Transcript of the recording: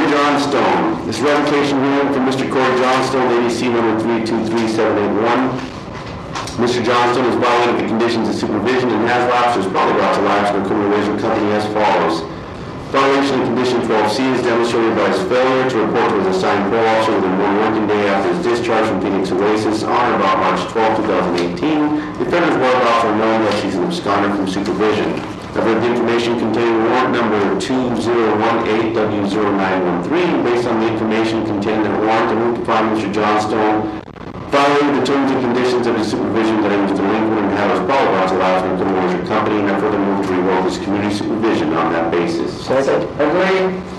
Johnstone. This revocation hearing for Mr. Corey Johnstone, ABC number 323781. Mr. Johnstone has violated the conditions of supervision and has lapsed, or is probably brought to lapse in the criminal arrangement company as follows. Violation of condition 12C is demonstrated by his failure to report to his assigned parole officer within 1 working day after his discharge from Phoenix Oasis on or about March 12, 2018. The offender's whereabouts are known that she's an absconder from supervision. I've read the information containing warrant number 2018W0913. Based on the information contained in the warrant, I move to find Mr. Johnstone violated the terms and conditions of his supervision, that he was delinquent and had his probably brought to lapse in the criminal arrangement company, and I further move to revoke his community supervision on that basis. Second. Agree.